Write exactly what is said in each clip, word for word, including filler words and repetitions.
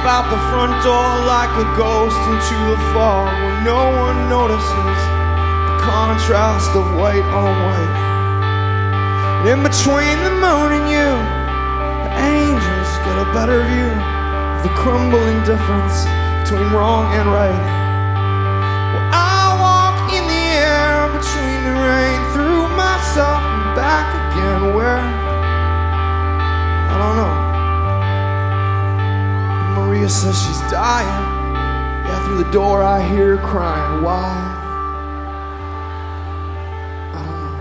out the front door like a ghost into the fog, where no one notices the contrast of white on white. And in between the moon and you, the angels get a better view of the crumbling difference between wrong and right. Well, I walk in the air between the rain, through myself and back again. Where? I don't know. Maria says she's dying. Yeah, through the door I hear her crying. Why? I don't know.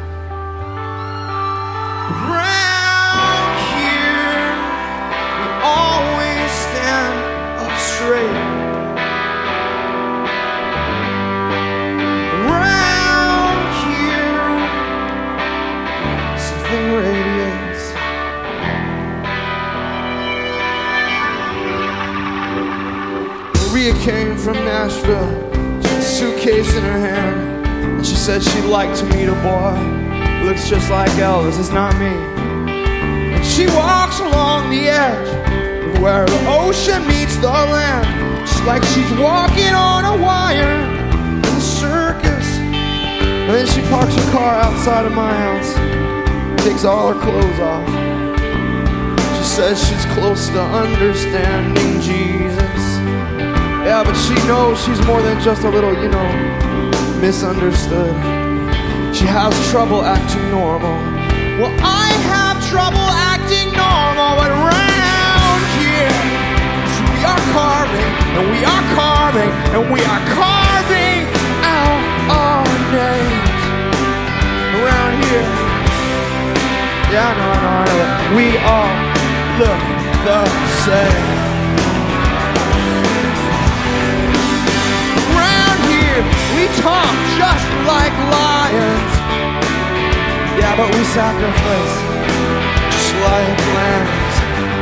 Around here, we always stand up straight. Around here, something radiates. Maria came from Nashville, she had a suitcase in her hand, and she said she'd like to meet a boy who looks just like Elvis. It's not me. And she walks along the edge of where the ocean meets the land, just like she's walking on a wire in the circus. And then she parks her car outside of my house, takes all her clothes off. She says she's close to understanding Jesus. Yeah, but she knows she's more than just a little, you know, misunderstood. She has trouble acting normal. Well, I have trouble acting normal, but around here, so we are carving, and we are carving, and we are carving out our names. Around here, yeah, I know, I know, I know. We all look the same. We talk just like lions. Yeah, but we sacrifice just like lambs.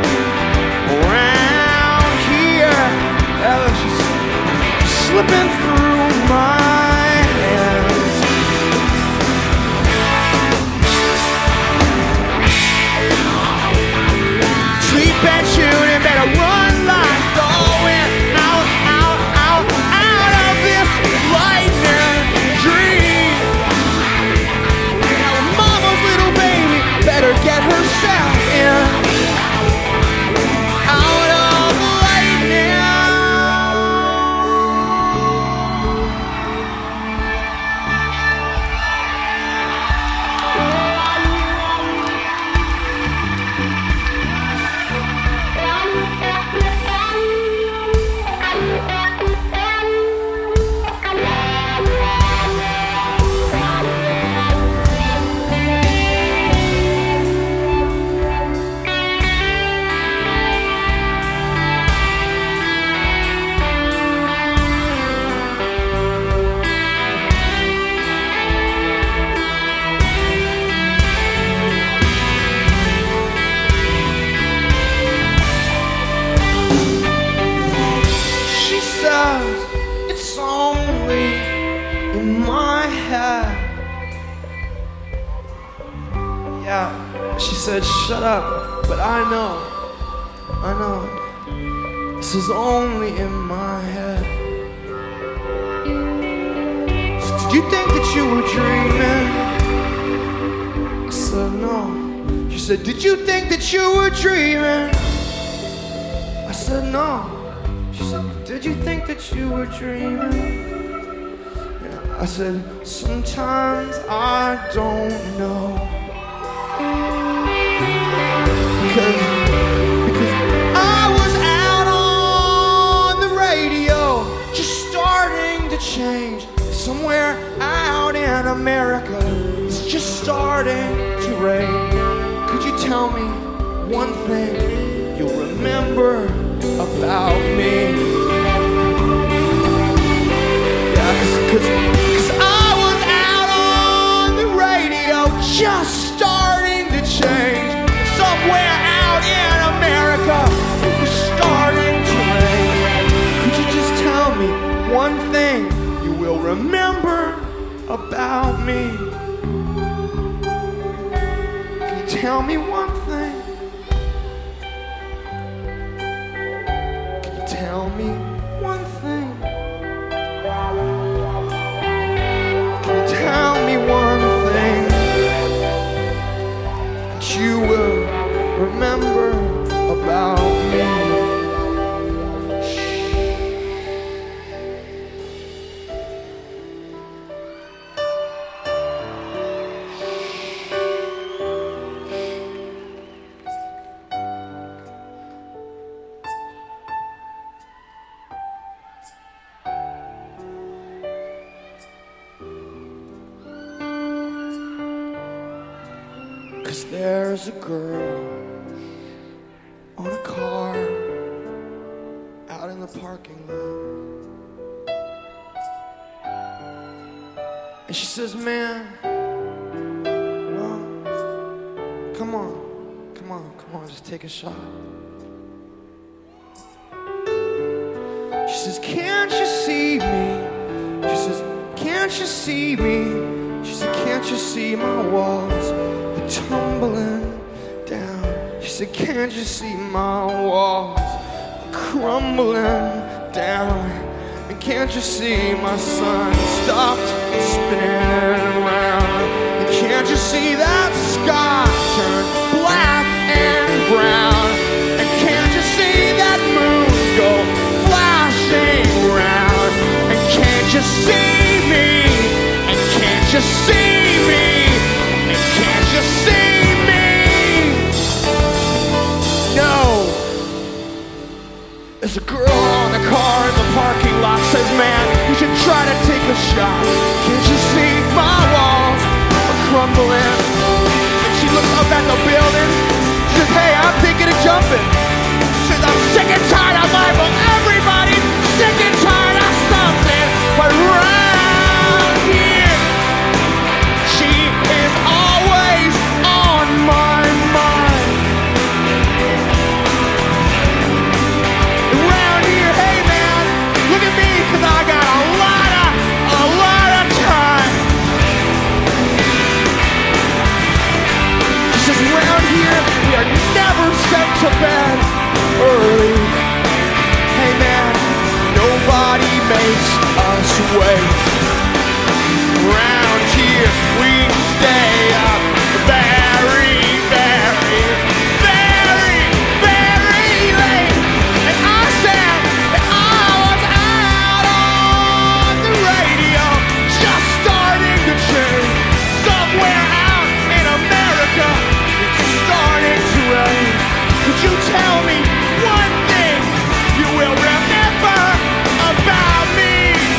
Around here, yeah, she's slipping through my hands. Sleep and shooting, better run like the wind. Out, out, out, out of this lightning dream. Now mama's little baby better get herself in. Out of the lightning. It's only in my head. Yeah, she said, shut up, but I know, I know, this is only in my head. So did you think that you were dreaming? I said, no. She said, did you think that you were dreaming? I said, no. She said, did you think that you were dreaming? Yeah, I said, sometimes I don't know. Because, because I was out on the radio, just starting to change. Somewhere out in America, it's just starting to rain. Could you tell me one thing you'll remember about me? Yeah, cause, cause, cause I was out on the radio, just starting to change. Somewhere out in America, it was starting to rain. Could you just tell me one thing you will remember about me? Can you tell me one thing? me one thing? Can you tell me one thing that you will remember about me? Cause there's a girl on a car out in the parking lot, and she says, man, well, come on, come on, come on, just take a shot. She says, can't you see me? She says, can't you see me? She said, can't you see my walls are tumbling down? She said, can't you see my walls are crumbling down? And can't you see my sun stopped spinning around? And can't you see that sky turn black and brown? And can't you see that moon go flashing round? And can't you see me? And can't you see me? And can't you see me? No. There's a girl on the car in the parking lot, says, man, you should try to take a shot. Can't you see my walls are crumbling? And she looks up at the building. She says, hey, I'm thinking of jumping. She says, I'm sick and tired of life, but everybody's sick and tired of something. But round here, she is always on my mind. Around here, hey man, look at me, cause I got a lot of, a lot of time. She says, around here, we are never sent to bed early. Hey man, nobody makes us wait. Around here, we stay up very, very, very, very late. And I said that I was out on the radio, just starting to change. Somewhere out in America, it's starting to rain. Could you tell me one thing you will remember about me?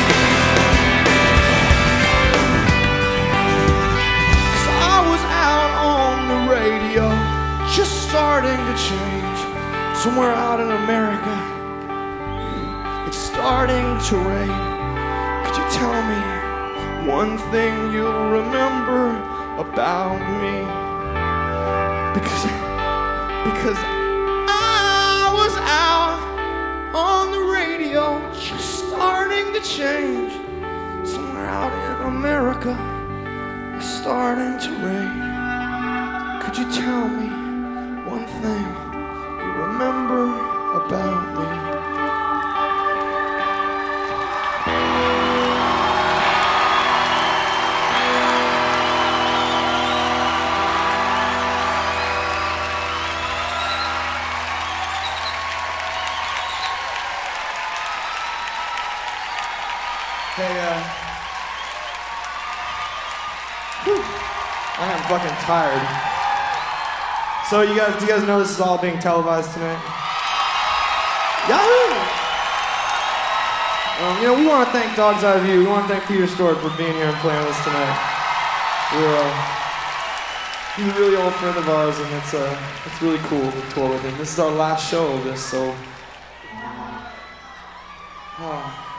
Just starting to change. Somewhere out in America, it's starting to rain. Could you tell me one thing you'll remember about me? Because, because I was out on the radio, just starting to change. Somewhere out in America, it's starting to rain. Could you tell me one thing you remember about me? Hey, uh, whew, I am fucking tired. So you guys, do you guys know this is all being televised tonight? Yahoo! Um, you know, we want to thank Dog's Eye View. We want to thank Peter Stork for being here and playing with us tonight. We're, uh, he's a really old friend of ours, and it's uh, it's really cool to tour with him. This is our last show of this, so. Oh.